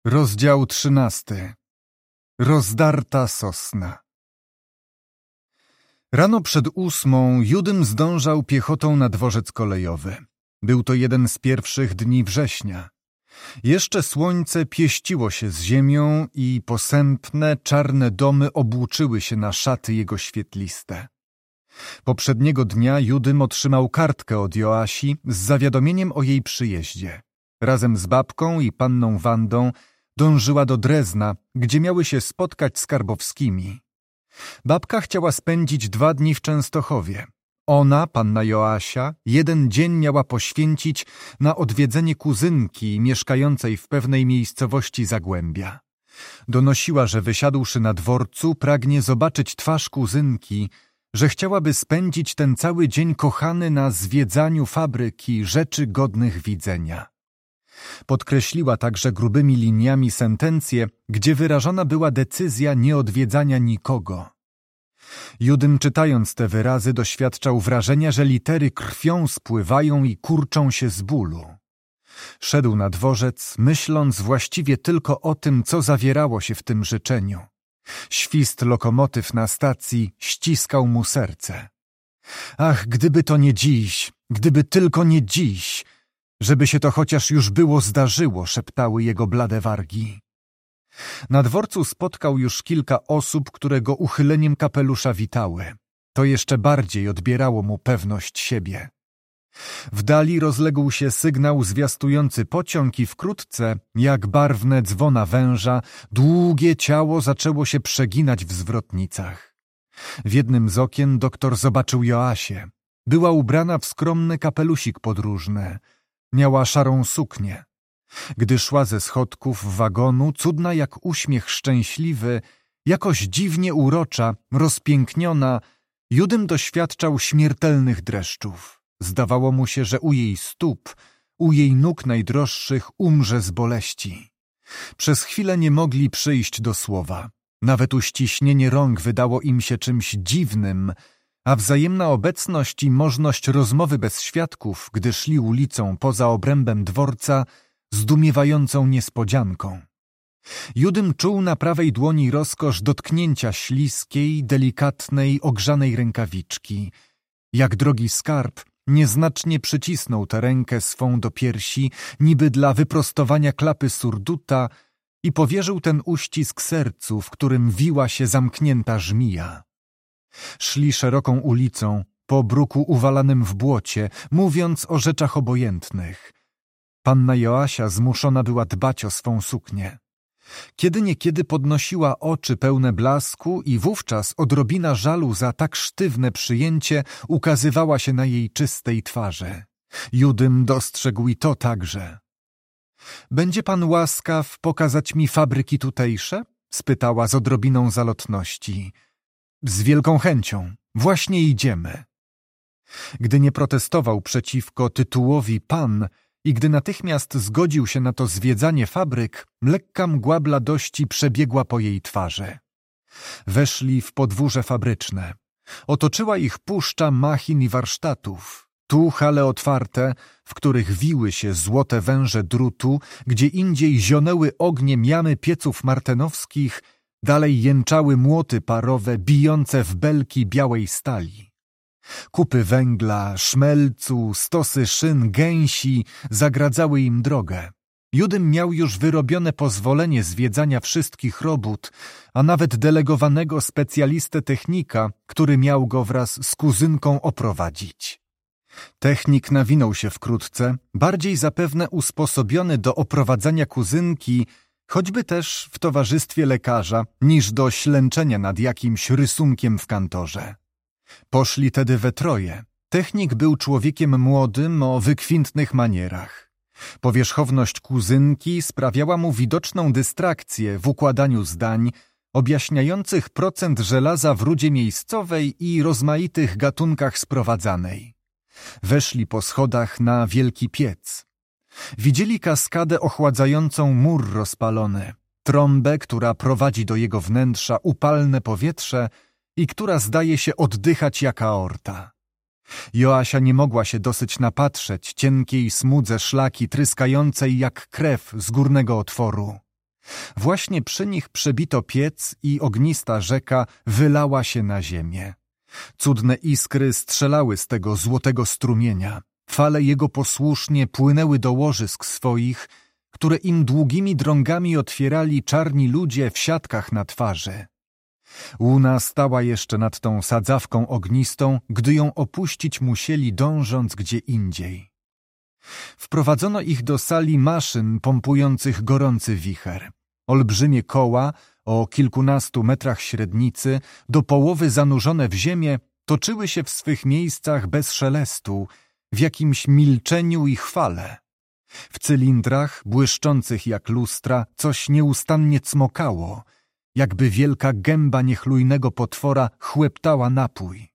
Rozdział 13. Rozdarta sosna. Rano przed 8 Judym zdążał piechotą na dworzec kolejowy. Był to jeden z pierwszych dni września. Jeszcze słońce pieściło się z ziemią i posępne, czarne domy obłuczyły się na szaty jego świetliste. Poprzedniego dnia Judym otrzymał kartkę od Joasi z zawiadomieniem o jej przyjeździe. Razem z babką i panną Wandą dążyła do Drezna, gdzie miały się spotkać z Karbowskimi. Babka chciała spędzić 2 dni w Częstochowie. Ona, panna Joasia, 1 dzień miała poświęcić na odwiedzenie kuzynki mieszkającej w pewnej miejscowości Zagłębia. Donosiła, że wysiadłszy na dworcu, pragnie zobaczyć twarz kuzynki, że chciałaby spędzić ten cały dzień kochany na zwiedzaniu fabryk i rzeczy godnych widzenia. Podkreśliła także grubymi liniami sentencję, gdzie wyrażona była decyzja nieodwiedzania nikogo. Judym, czytając te wyrazy, doświadczał wrażenia, że litery krwią spływają i kurczą się z bólu. Szedł na dworzec, myśląc właściwie tylko o tym, co zawierało się w tym życzeniu. Świst lokomotyw na stacji ściskał mu serce. Ach, gdyby to nie dziś, gdyby tylko nie dziś, żeby się to chociaż już było zdarzyło, szeptały jego blade wargi. Na dworcu spotkał już kilka osób, które go uchyleniem kapelusza witały. To jeszcze bardziej odbierało mu pewność siebie. W dali rozległ się sygnał zwiastujący pociąg i wkrótce, jak barwne dzwona węża, długie ciało zaczęło się przeginać w zwrotnicach. W jednym z okien doktor zobaczył Joasię. Była ubrana w skromny kapelusik podróżny. Miała szarą suknię. Gdy szła ze schodków wagonu, cudna jak uśmiech szczęśliwy, jakoś dziwnie urocza, rozpiękniona, Judym doświadczał śmiertelnych dreszczów. Zdawało mu się, że u jej stóp, u jej nóg najdroższych umrze z boleści. Przez chwilę nie mogli przyjść do słowa. Nawet uściśnienie rąk wydało im się czymś dziwnym, a wzajemna obecność i możność rozmowy bez świadków, gdy szli ulicą poza obrębem dworca, zdumiewającą niespodzianką. Judym czuł na prawej dłoni rozkosz dotknięcia śliskiej, delikatnej, ogrzanej rękawiczki. Jak drogi skarb, nieznacznie przycisnął tę rękę swą do piersi, niby dla wyprostowania klapy surduta, i powierzył ten uścisk sercu, w którym wiła się zamknięta żmija. Szli szeroką ulicą, po bruku uwalanym w błocie, mówiąc o rzeczach obojętnych. Panna Joasia zmuszona była dbać o swą suknię. Kiedy niekiedy podnosiła oczy pełne blasku i wówczas odrobina żalu za tak sztywne przyjęcie ukazywała się na jej czystej twarzy. Judym dostrzegł i to także. „Będzie pan łaskaw pokazać mi fabryki tutejsze?” spytała z odrobiną zalotności. „Z wielką chęcią. Właśnie idziemy.” Gdy nie protestował przeciwko tytułowi pan i gdy natychmiast zgodził się na to zwiedzanie fabryk, lekka mgła bladości przebiegła po jej twarzy. Weszli w podwórze fabryczne. Otoczyła ich puszcza machin i warsztatów. Tu hale otwarte, w których wiły się złote węże drutu, gdzie indziej zionęły ogniem jamy pieców martenowskich, dalej jęczały młoty parowe bijące w belki białej stali. Kupy węgla, szmelcu, stosy szyn, gęsi zagradzały im drogę. Judym miał już wyrobione pozwolenie zwiedzania wszystkich robót, a nawet delegowanego specjalistę technika, który miał go wraz z kuzynką oprowadzić. Technik nawinął się wkrótce, bardziej zapewne usposobiony do oprowadzania kuzynki, choćby też w towarzystwie lekarza, niż do ślęczenia nad jakimś rysunkiem w kantorze. Poszli tedy we troje. Technik był człowiekiem młodym o wykwintnych manierach. Powierzchowność kuzynki sprawiała mu widoczną dystrakcję w układaniu zdań, objaśniających procent żelaza w rudzie miejscowej i rozmaitych gatunkach sprowadzanej. Weszli po schodach na wielki piec. Widzieli kaskadę ochładzającą mur rozpalony, trąbę, która prowadzi do jego wnętrza upalne powietrze i która zdaje się oddychać jak aorta. Joasia nie mogła się dosyć napatrzeć cienkiej smudze szlaki tryskającej jak krew z górnego otworu. Właśnie przy nich przebito piec i ognista rzeka wylała się na ziemię. Cudne iskry strzelały z tego złotego strumienia. Fale jego posłusznie płynęły do łożysk swoich, które im długimi drągami otwierali czarni ludzie w siatkach na twarzy. Łuna stała jeszcze nad tą sadzawką ognistą, gdy ją opuścić musieli, dążąc gdzie indziej. Wprowadzono ich do sali maszyn pompujących gorący wicher. Olbrzymie koła, o kilkunastu metrach średnicy, do połowy zanurzone w ziemię, toczyły się w swych miejscach bez szelestu, w jakimś milczeniu i chwale. W cylindrach, błyszczących jak lustra, coś nieustannie cmokało, jakby wielka gęba niechlujnego potwora chłeptała napój.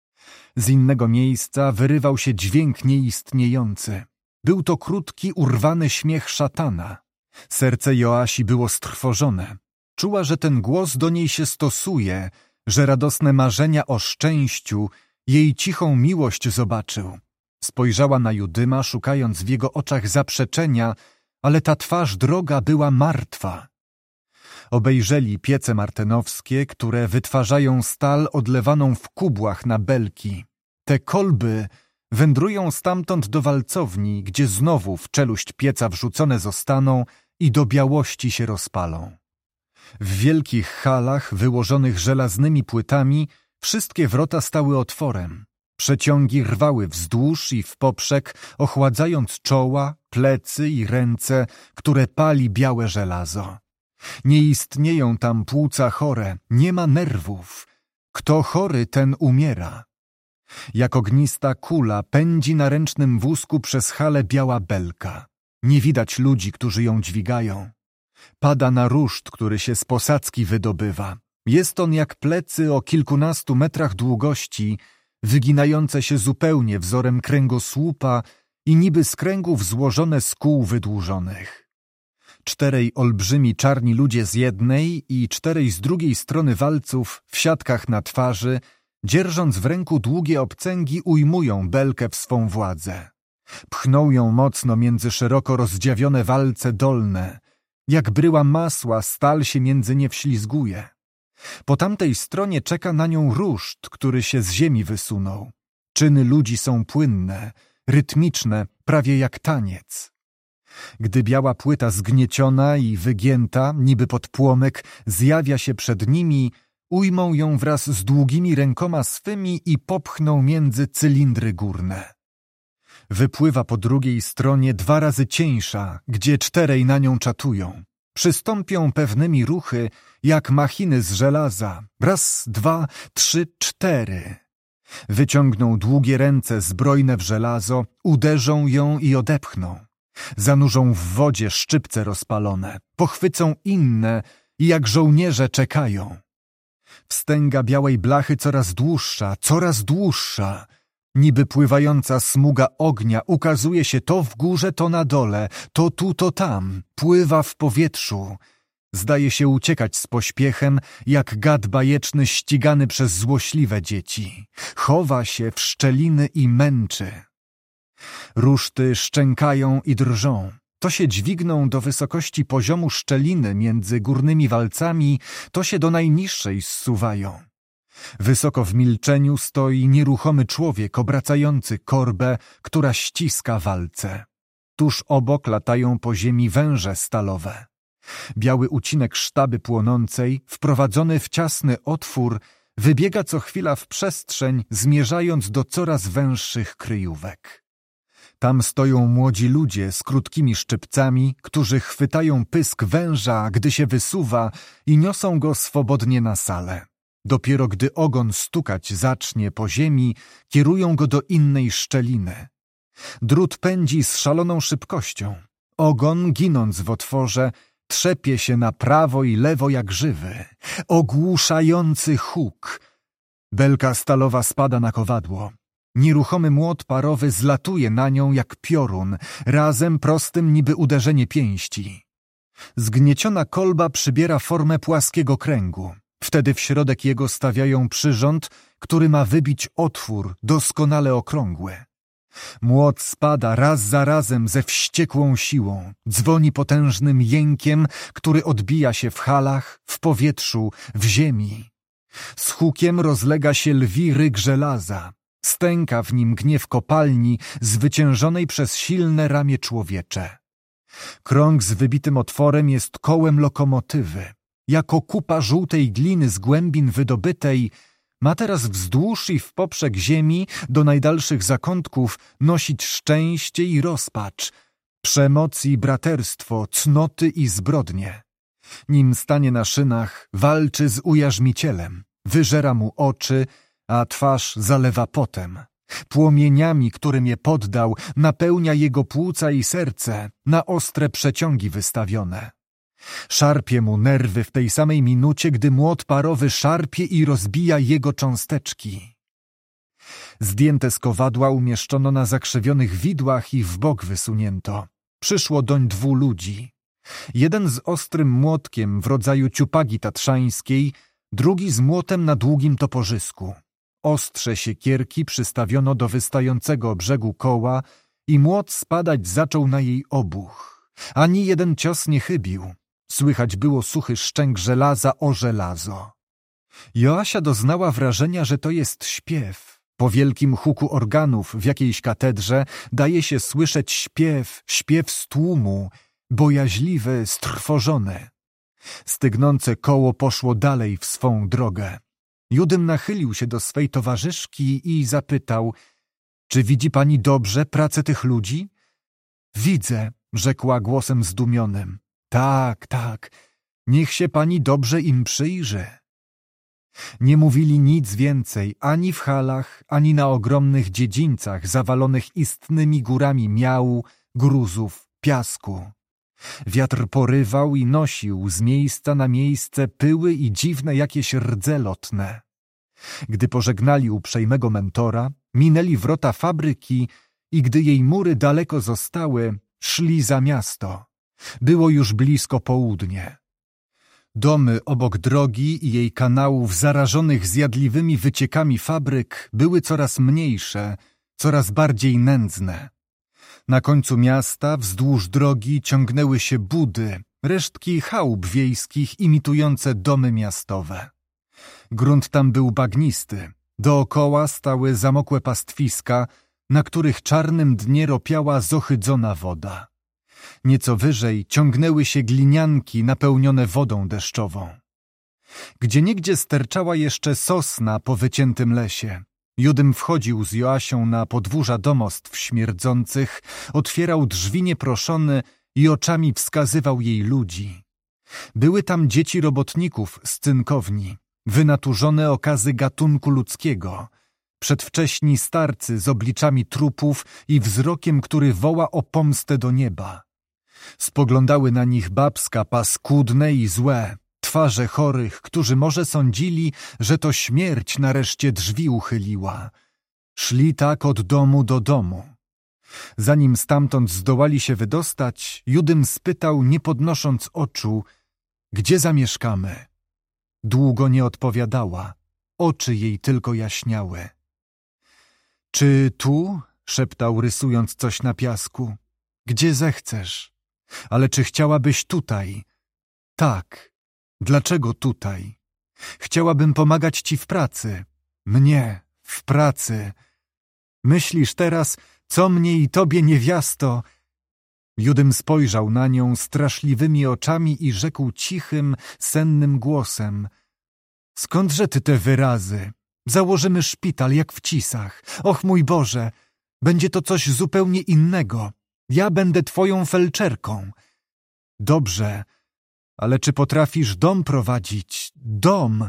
Z innego miejsca wyrywał się dźwięk nieistniejący. Był to krótki, urwany śmiech szatana. Serce Joasi było strwożone. Czuła, że ten głos do niej się stosuje, że radosne marzenia o szczęściu jej cichą miłość zobaczył. Spojrzała na Judyma, szukając w jego oczach zaprzeczenia, ale ta twarz droga była martwa. Obejrzeli piece martenowskie, które wytwarzają stal odlewaną w kubłach na belki. Te kolby wędrują stamtąd do walcowni, gdzie znowu w czeluść pieca wrzucone zostaną i do białości się rozpalą. W wielkich halach wyłożonych żelaznymi płytami wszystkie wrota stały otworem. Przeciągi rwały wzdłuż i w poprzek, ochładzając czoła, plecy i ręce, które pali białe żelazo. Nie istnieją tam płuca chore, nie ma nerwów. Kto chory, ten umiera. Jak ognista kula pędzi na ręcznym wózku przez halę biała belka. Nie widać ludzi, którzy ją dźwigają. Pada na ruszt, który się z posadzki wydobywa. Jest on jak plecy o kilkunastu metrach długości, wyginające się zupełnie wzorem kręgosłupa i niby z kręgów złożone z kół wydłużonych. 4 olbrzymi czarni ludzie z jednej i 4 z drugiej strony walców w siatkach na twarzy, dzierżąc w ręku długie obcęgi, ujmują belkę w swą władzę. Pchną ją mocno między szeroko rozdziawione walce dolne. Jak bryła masła stal się między nie wślizguje. Po tamtej stronie czeka na nią ruszt, który się z ziemi wysunął. Czyny ludzi są płynne, rytmiczne, prawie jak taniec. Gdy biała płyta zgnieciona i wygięta, niby pod płomyk, zjawia się przed nimi, ujmą ją wraz z długimi rękoma swymi i popchną między cylindry górne. Wypływa po drugiej stronie 2 razy cieńsza, gdzie 4 na nią czatują. Przystąpią pewnymi ruchy, jak machiny z żelaza. 1, 2, 3, 4. Wyciągną długie ręce zbrojne w żelazo, uderzą ją i odepchną. Zanurzą w wodzie szczypce rozpalone, pochwycą inne i jak żołnierze czekają. Wstęga białej blachy coraz dłuższa. Niby pływająca smuga ognia ukazuje się to w górze, to na dole, to tu, to tam, pływa w powietrzu. Zdaje się uciekać z pośpiechem, jak gad bajeczny ścigany przez złośliwe dzieci. Chowa się w szczeliny i męczy. Ruszty szczękają i drżą. To się dźwigną do wysokości poziomu szczeliny między górnymi walcami, to się do najniższej zsuwają. Wysoko w milczeniu stoi nieruchomy człowiek obracający korbę, która ściska walce. Tuż obok latają po ziemi węże stalowe. Biały ucinek sztaby płonącej, wprowadzony w ciasny otwór, wybiega co chwila w przestrzeń, zmierzając do coraz węższych kryjówek. Tam stoją młodzi ludzie z krótkimi szczypcami, którzy chwytają pysk węża, gdy się wysuwa, i niosą go swobodnie na salę. Dopiero gdy ogon stukać zacznie po ziemi, kierują go do innej szczeliny. Drut pędzi z szaloną szybkością. Ogon, ginąc w otworze, trzepie się na prawo i lewo jak żywy. Ogłuszający huk. Belka stalowa spada na kowadło. Nieruchomy młot parowy zlatuje na nią jak piorun, razem prostym niby uderzenie pięści. Zgnieciona kolba przybiera formę płaskiego kręgu. Wtedy w środek jego stawiają przyrząd, który ma wybić otwór doskonale okrągły. Młot spada raz za razem ze wściekłą siłą, dzwoni potężnym jękiem, który odbija się w halach, w powietrzu, w ziemi. Z hukiem rozlega się lwi ryk żelaza, stęka w nim gniew kopalni zwyciężonej przez silne ramię człowiecze. Krąg z wybitym otworem jest kołem lokomotywy. Jako kupa żółtej gliny z głębin wydobytej ma teraz wzdłuż i w poprzek ziemi do najdalszych zakątków nosić szczęście i rozpacz, przemoc i braterstwo, cnoty i zbrodnie. Nim stanie na szynach, walczy z ujarzmicielem, wyżera mu oczy, a twarz zalewa potem. Płomieniami, którym je poddał, napełnia jego płuca i serce, na ostre przeciągi wystawione. Szarpie mu nerwy w tej samej minucie, gdy młot parowy szarpie i rozbija jego cząsteczki. Zdjęte z kowadła umieszczono na zakrzywionych widłach i w bok wysunięto. Przyszło doń 2 ludzi. Jeden z ostrym młotkiem w rodzaju ciupagi tatrzańskiej, drugi z młotem na długim toporzysku. Ostrze siekierki przystawiono do wystającego brzegu koła i młot spadać zaczął na jej obuch. Ani jeden cios nie chybił. Słychać było suchy szczęk żelaza o żelazo. Joasia doznała wrażenia, że to jest śpiew. Po wielkim huku organów w jakiejś katedrze daje się słyszeć śpiew z tłumu, bojaźliwy, strwożony. Stygnące koło poszło dalej w swą drogę. Judym nachylił się do swej towarzyszki i zapytał: czy widzi pani dobrze pracę tych ludzi? Widzę, rzekła głosem zdumionym. Tak, niech się pani dobrze im przyjrzy. Nie mówili nic więcej ani w halach, ani na ogromnych dziedzińcach zawalonych istnymi górami miału, gruzów, piasku. Wiatr porywał i nosił z miejsca na miejsce pyły i dziwne jakieś rdze lotne. Gdy pożegnali uprzejmego mentora, minęli wrota fabryki i gdy jej mury daleko zostały, szli za miasto. Było już blisko południe. Domy obok drogi i jej kanałów zarażonych zjadliwymi wyciekami fabryk były coraz mniejsze, coraz bardziej nędzne. Na końcu miasta wzdłuż drogi ciągnęły się budy, resztki chałup wiejskich imitujące domy miastowe. Grunt tam był bagnisty, dookoła stały zamokłe pastwiska, na których czarnym dnie ropiała zohydzona woda. Nieco wyżej ciągnęły się glinianki napełnione wodą deszczową. Gdzieniegdzie sterczała jeszcze sosna po wyciętym lesie. Judym wchodził z Joasią na podwórza domostw śmierdzących, otwierał drzwi nieproszony i oczami wskazywał jej ludzi. Były tam dzieci robotników z cynkowni, wynaturzone okazy gatunku ludzkiego, przedwcześni starcy z obliczami trupów i wzrokiem, który woła o pomstę do nieba. Spoglądały na nich babska paskudne i złe, twarze chorych, którzy może sądzili, że to śmierć nareszcie drzwi uchyliła. Szli tak od domu do domu. Zanim stamtąd zdołali się wydostać, Judym spytał, nie podnosząc oczu: gdzie zamieszkamy? Długo nie odpowiadała, oczy jej tylko jaśniały. Czy tu? Szeptał, rysując coś na piasku. Gdzie zechcesz? Ale czy chciałabyś tutaj? Tak. Dlaczego tutaj? Chciałabym pomagać ci w pracy. Mnie, w pracy. Myślisz teraz, co mnie i tobie, niewiasto? Judym spojrzał na nią straszliwymi oczami i rzekł cichym, sennym głosem: skądże ty te wyrazy? Założymy szpital jak w Cisach. Och mój Boże, będzie to coś zupełnie innego. Ja będę twoją felczerką. Dobrze, ale czy potrafisz dom prowadzić? Dom?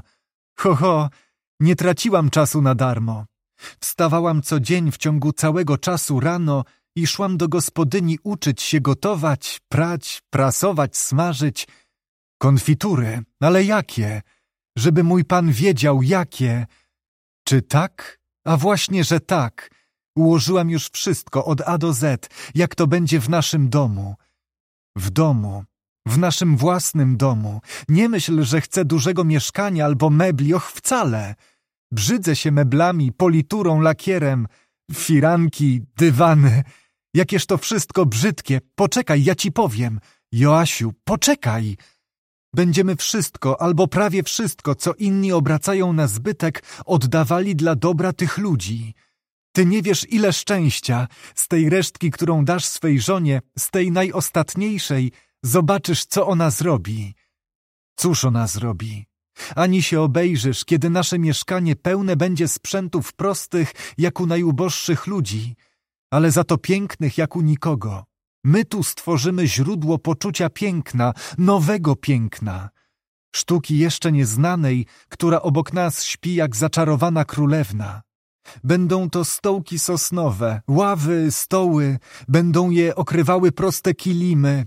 Nie traciłam czasu na darmo. Wstawałam co dzień w ciągu całego czasu rano i szłam do gospodyni uczyć się gotować, prać, prasować, smażyć. Konfitury, ale jakie? Żeby mój pan wiedział, jakie. Czy tak? A właśnie, że tak. Ułożyłam już wszystko od A do Z, jak to będzie w naszym domu. W domu, w naszym własnym domu. Nie myśl, że chcę dużego mieszkania albo mebli, och wcale. Brzydzę się meblami, politurą, lakierem. Firanki, dywany, jakież to wszystko brzydkie. Poczekaj, ja ci powiem. Joasiu, poczekaj. Będziemy wszystko, albo prawie wszystko, co inni obracają na zbytek, oddawali dla dobra tych ludzi. Ty nie wiesz, ile szczęścia z tej resztki, którą dasz swej żonie, z tej najostatniejszej, zobaczysz, co ona zrobi. Cóż ona zrobi? Ani się obejrzysz, kiedy nasze mieszkanie pełne będzie sprzętów prostych, jak u najuboższych ludzi, ale za to pięknych, jak u nikogo. My tu stworzymy źródło poczucia piękna, nowego piękna. Sztuki jeszcze nieznanej, która obok nas śpi jak zaczarowana królewna. Będą to stołki sosnowe, ławy, stoły, będą je okrywały proste kilimy.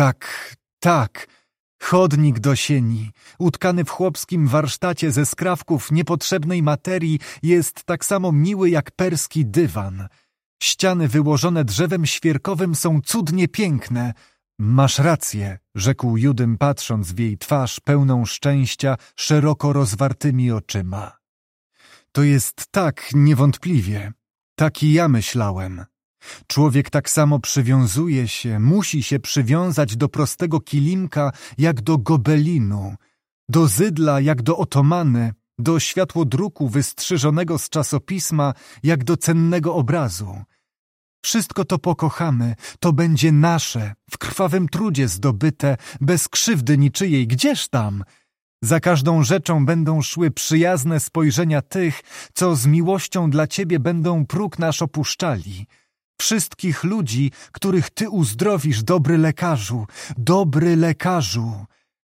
Tak, chodnik do sieni, utkany w chłopskim warsztacie ze skrawków niepotrzebnej materii, jest tak samo miły jak perski dywan. Ściany wyłożone drzewem świerkowym są cudnie piękne. Masz rację, rzekł Judym, patrząc w jej twarz pełną szczęścia szeroko rozwartymi oczyma. To jest tak, niewątpliwie. Tak i ja myślałem. Człowiek tak samo przywiązuje się, musi się przywiązać do prostego kilimka jak do gobelinu, do zydla jak do otomany, do światłodruku wystrzyżonego z czasopisma jak do cennego obrazu. Wszystko to pokochamy, to będzie nasze, w krwawym trudzie zdobyte, bez krzywdy niczyjej, gdzież tam? Za każdą rzeczą będą szły przyjazne spojrzenia tych, co z miłością dla ciebie będą próg nasz opuszczali. Wszystkich ludzi, których ty uzdrowisz, dobry lekarzu, dobry lekarzu.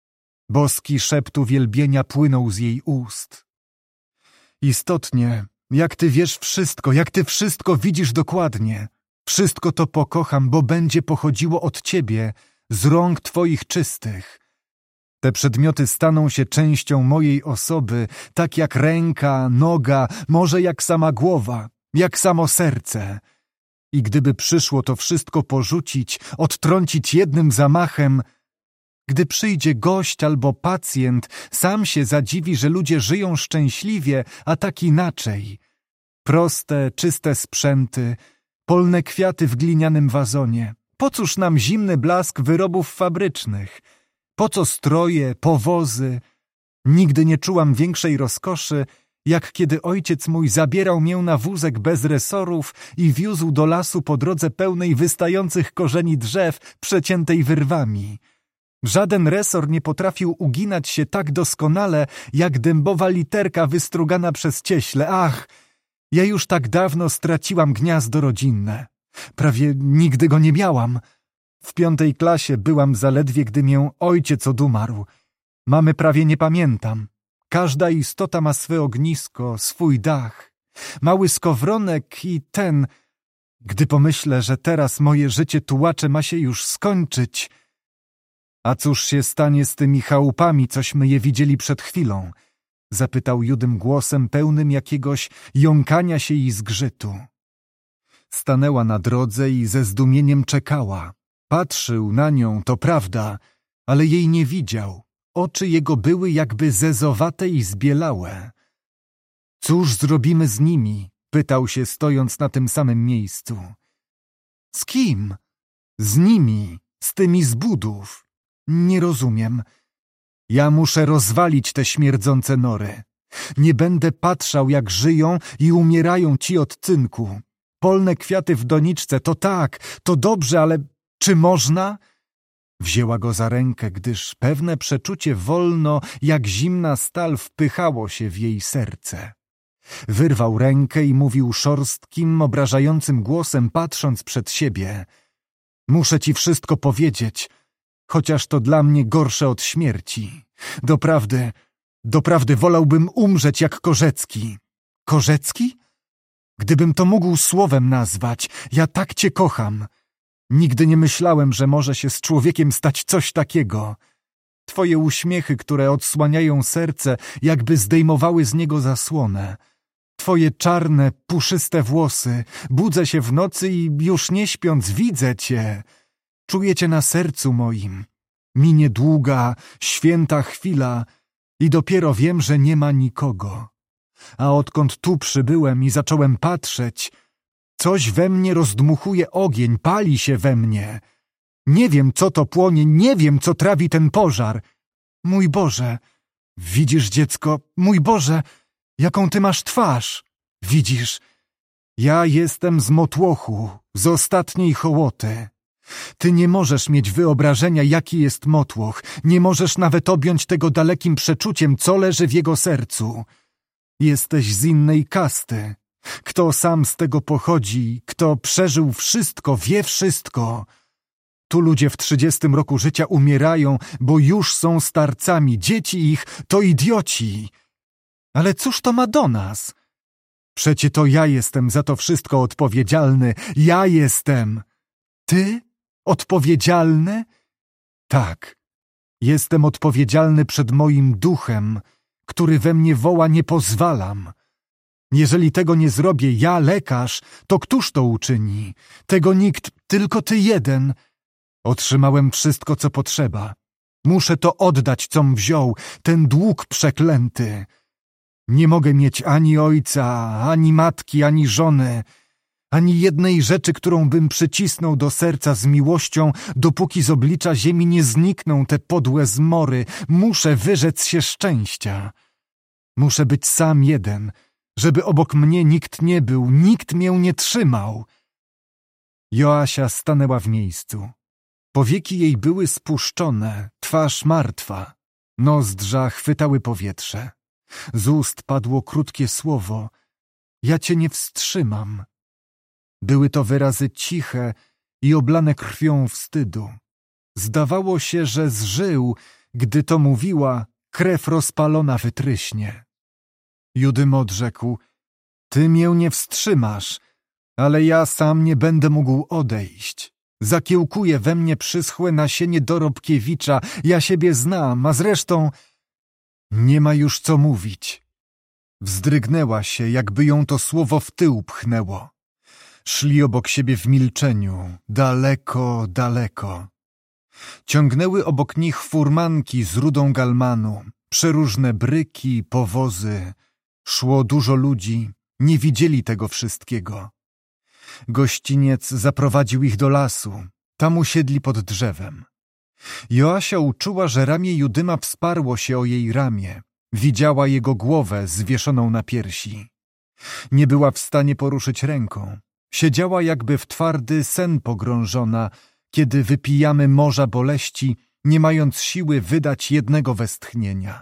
Boski szept uwielbienia płynął z jej ust. Istotnie, jak ty wiesz wszystko, jak ty wszystko widzisz dokładnie. Wszystko to pokocham, bo będzie pochodziło od ciebie, z rąk twoich czystych. Te przedmioty staną się częścią mojej osoby, tak jak ręka, noga, może jak sama głowa, jak samo serce. I gdyby przyszło to wszystko porzucić, odtrącić jednym zamachem, gdy przyjdzie gość albo pacjent, sam się zadziwi, że ludzie żyją szczęśliwie, a tak inaczej. Proste, czyste sprzęty, polne kwiaty w glinianym wazonie. Po cóż nam zimny blask wyrobów fabrycznych? Po co stroje, powozy? Nigdy nie czułam większej rozkoszy, jak kiedy ojciec mój zabierał mię na wózek bez resorów i wiózł do lasu po drodze pełnej wystających korzeni drzew, przeciętej wyrwami. Żaden resor nie potrafił uginać się tak doskonale, jak dębowa literka wystrugana przez cieśle. Ach, ja już tak dawno straciłam gniazdo rodzinne. Prawie nigdy go nie miałam. W 5. klasie byłam zaledwie, gdy mię ojciec odumarł. Mamy prawie nie pamiętam. Każda istota ma swe ognisko, swój dach. Mały skowronek i ten... Gdy pomyślę, że teraz moje życie tułacze ma się już skończyć... A cóż się stanie z tymi chałupami, cośmy je widzieli przed chwilą? Zapytał Judym głosem pełnym jakiegoś jąkania się i zgrzytu. Stanęła na drodze i ze zdumieniem czekała. Patrzył na nią, to prawda, ale jej nie widział. Oczy jego były jakby zezowate i zbielałe. Cóż zrobimy z nimi? Pytał się, stojąc na tym samym miejscu. Z kim? Z nimi, z tymi z budów. Nie rozumiem. Ja muszę rozwalić te śmierdzące nory. Nie będę patrzał, jak żyją i umierają ci od cynku. Polne kwiaty w doniczce, to tak, to dobrze, ale czy można? Wzięła go za rękę, gdyż pewne przeczucie wolno, jak zimna stal, wpychało się w jej serce. Wyrwał rękę i mówił szorstkim, obrażającym głosem, patrząc przed siebie. Muszę ci wszystko powiedzieć, chociaż to dla mnie gorsze od śmierci. Doprawdy wolałbym umrzeć jak Korzecki. Korzecki? Gdybym to mógł słowem nazwać, ja tak cię kocham. Nigdy nie myślałem, że może się z człowiekiem stać coś takiego. Twoje uśmiechy, które odsłaniają serce, jakby zdejmowały z niego zasłonę. Twoje czarne, puszyste włosy. Budzę się w nocy i już nie śpiąc widzę cię. Czuję cię na sercu moim. Minie długa, święta chwila i dopiero wiem, że nie ma nikogo. A odkąd tu przybyłem i zacząłem patrzeć, Coś we mnie rozdmuchuje ogień, pali się we mnie. Nie wiem, co to płonie, nie wiem, co trawi ten pożar. Mój Boże, widzisz, dziecko, mój Boże, jaką ty masz twarz. Widzisz, ja jestem z motłochu, z ostatniej hołoty. Ty nie możesz mieć wyobrażenia, jaki jest motłoch. Nie możesz nawet objąć tego dalekim przeczuciem, co leży w jego sercu. Jesteś z innej kasty. Kto sam z tego pochodzi, kto przeżył wszystko, wie wszystko. Tu ludzie w 30 roku życia umierają, bo już są starcami. Dzieci ich to idioci. Ale cóż to ma do nas? Przecie to ja jestem za to wszystko odpowiedzialny. Ja jestem. Ty? Odpowiedzialny? Tak. Jestem odpowiedzialny przed moim duchem, który we mnie woła: nie pozwalam. Jeżeli tego nie zrobię ja, lekarz, to któż to uczyni? Tego nikt, tylko ty jeden. Otrzymałem wszystko, co potrzeba. Muszę to oddać, com wziął, ten dług przeklęty. Nie mogę mieć ani ojca, ani matki, ani żony, ani jednej rzeczy, którą bym przycisnął do serca z miłością, dopóki z oblicza ziemi nie znikną te podłe zmory. Muszę wyrzec się szczęścia. Muszę być sam jeden, żeby obok mnie nikt nie był, nikt mię nie trzymał. Joasia stanęła w miejscu. Powieki jej były spuszczone, twarz martwa. Nozdrza chwytały powietrze. Z ust padło krótkie słowo: ja cię nie wstrzymam. Były to wyrazy ciche i oblane krwią wstydu. Zdawało się, że zżył, gdy to mówiła, krew rozpalona wytryśnie. Judym odrzekł: ty mię nie wstrzymasz, ale ja sam nie będę mógł odejść. Zakiełkuje we mnie przyschłe nasienie Dorobkiewicza. Ja siebie znam, a zresztą nie ma już co mówić. Wzdrygnęła się, jakby ją to słowo w tył pchnęło. Szli obok siebie w milczeniu, daleko, daleko. Ciągnęły obok nich furmanki z rudą galmanu, przeróżne bryki, powozy. Szło dużo ludzi, nie widzieli tego wszystkiego. Gościniec zaprowadził ich do lasu, tam usiedli pod drzewem. Joasia uczuła, że ramię Judyma wsparło się o jej ramię. Widziała jego głowę zwieszoną na piersi. Nie była w stanie poruszyć ręką. Siedziała jakby w twardy sen pogrążona, kiedy wypijamy morza boleści, nie mając siły wydać jednego westchnienia.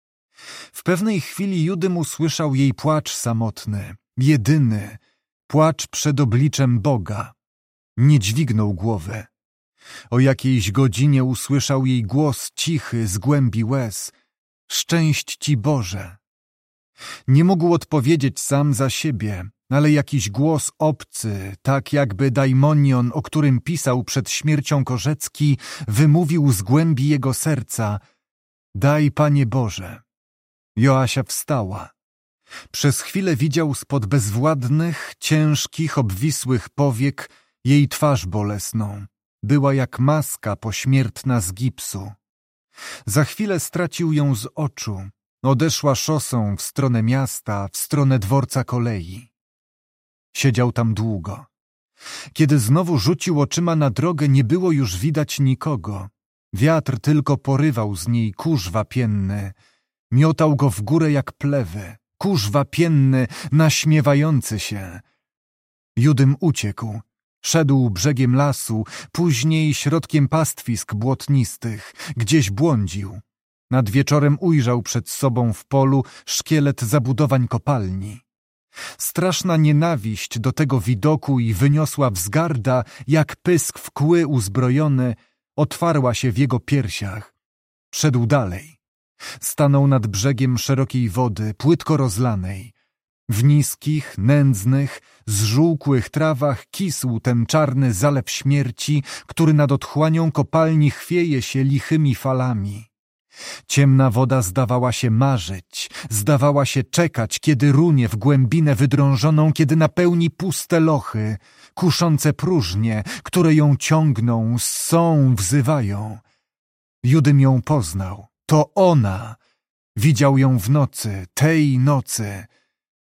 W pewnej chwili Judym usłyszał jej płacz samotny, jedyny, płacz przed obliczem Boga. Nie dźwignął głowy. O jakiejś godzinie usłyszał jej głos cichy z głębi łez: szczęść ci Boże. Nie mógł odpowiedzieć sam za siebie, ale jakiś głos obcy, tak jakby daimonion, o którym pisał przed śmiercią Korzecki, wymówił z głębi jego serca: daj, Panie Boże. Joasia wstała. Przez chwilę widział spod bezwładnych, ciężkich, obwisłych powiek jej twarz bolesną. Była jak maska pośmiertna z gipsu. Za chwilę stracił ją z oczu. Odeszła szosą w stronę miasta, w stronę dworca kolei. Siedział tam długo. Kiedy znowu rzucił oczyma na drogę, nie było już widać nikogo. Wiatr tylko porywał z niej kurz wapienny. Miotał go w górę jak plewy. Kurz wapienny, naśmiewający się. Judym uciekł. Szedł brzegiem lasu, później środkiem pastwisk błotnistych. Gdzieś błądził. Nad wieczorem ujrzał przed sobą w polu szkielet zabudowań kopalni. Straszna nienawiść do tego widoku i wyniosła wzgarda, jak pysk w kły uzbrojony, otwarła się w jego piersiach. Szedł dalej. Stanął nad brzegiem szerokiej wody, płytko rozlanej. W niskich, nędznych, zżółkłych trawach kisł ten czarny zalew śmierci, który nad otchłanią kopalni chwieje się lichymi falami. Ciemna woda zdawała się marzyć, zdawała się czekać, kiedy runie w głębinę wydrążoną, kiedy napełni puste lochy, kuszące próżnie, które ją ciągną, ssą, wzywają. Judym ją poznał. To ona! Widział ją w nocy, tej nocy.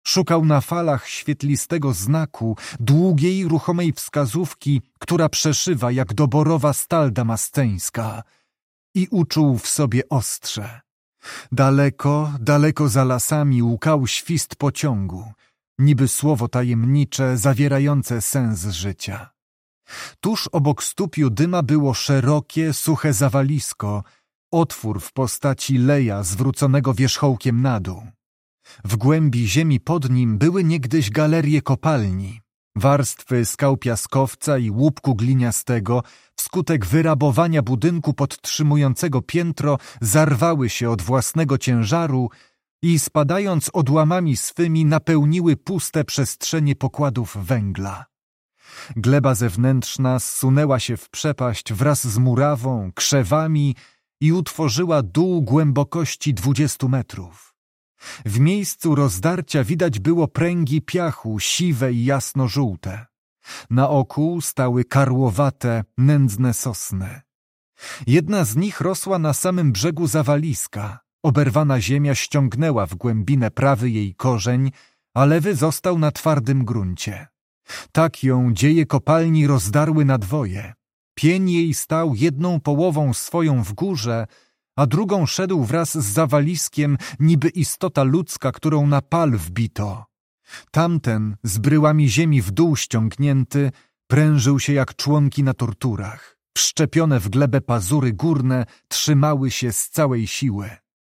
Szukał na falach świetlistego znaku, długiej, ruchomej wskazówki, która przeszywa jak doborowa stal damasceńska, i uczuł w sobie ostrze. Daleko, daleko za lasami łkał świst pociągu, niby słowo tajemnicze zawierające sens życia. Tuż obok stóp Judyma było szerokie, suche zawalisko, otwór w postaci leja zwróconego wierzchołkiem na dół. W głębi ziemi pod nim były niegdyś galerie kopalni. Warstwy skał piaskowca i łupku gliniastego wskutek wyrabowania budynku podtrzymującego piętro zarwały się od własnego ciężaru i spadając odłamami swymi napełniły puste przestrzenie pokładów węgla. Gleba zewnętrzna zsunęła się w przepaść wraz z murawą, krzewami i utworzyła dół głębokości 20 metrów. W miejscu rozdarcia widać było pręgi piachu, siwe i jasno-żółte. Na oku stały karłowate, nędzne sosny. Jedna z nich rosła na samym brzegu zawaliska. Oberwana ziemia ściągnęła w głębinę prawy jej korzeń, a lewy został na twardym gruncie. Tak ją dzieje kopalni rozdarły na dwoje. Pień jej stał jedną połową swoją w górze, a drugą szedł wraz z zawaliskiem, niby istota ludzka, którą na pal wbito. Tamten, z bryłami ziemi w dół ściągnięty, prężył się jak członki na torturach. Wszczepione w glebę pazury górne trzymały się z całej siły.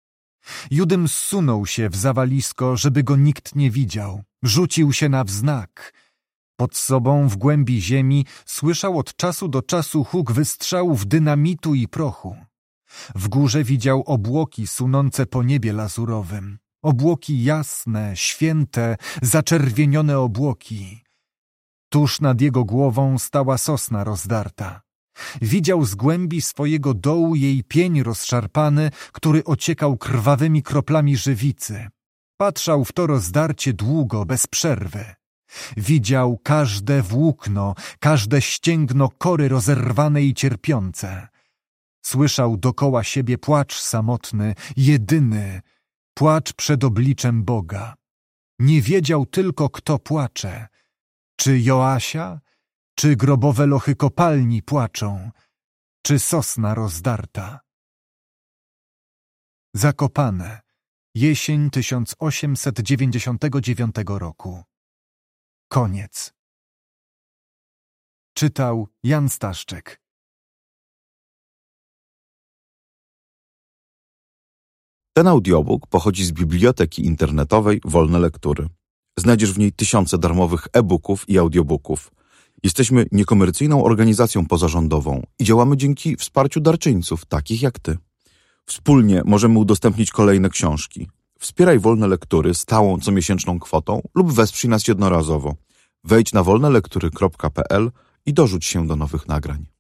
Judym zsunął się w zawalisko, żeby go nikt nie widział. Rzucił się na wznak. Pod sobą w głębi ziemi słyszał od czasu do czasu huk wystrzałów dynamitu i prochu. W górze widział obłoki sunące po niebie lazurowym. Obłoki jasne, święte, zaczerwienione obłoki. Tuż nad jego głową stała sosna rozdarta. Widział z głębi swojego dołu jej pień rozszarpany, który ociekał krwawymi kroplami żywicy. Patrzał w to rozdarcie długo, bez przerwy. Widział każde włókno, każde ścięgno kory rozerwane i cierpiące. Słyszał dokoła siebie płacz samotny, jedyny, płacz przed obliczem Boga. Nie wiedział tylko, kto płacze. Czy Joasia, czy grobowe lochy kopalni płaczą, czy sosna rozdarta. Zakopane. Jesień 1899 roku. Koniec. Czytał Jan Staszczyk. Ten audiobook pochodzi z biblioteki internetowej Wolne Lektury. Znajdziesz w niej tysiące darmowych e-booków i audiobooków. Jesteśmy niekomercyjną organizacją pozarządową i działamy dzięki wsparciu darczyńców, takich jak ty. Wspólnie możemy udostępnić kolejne książki. Wspieraj Wolne Lektury stałą comiesięczną kwotą lub wesprzyj nas jednorazowo. Wejdź na wolnelektury.pl i dorzuć się do nowych nagrań.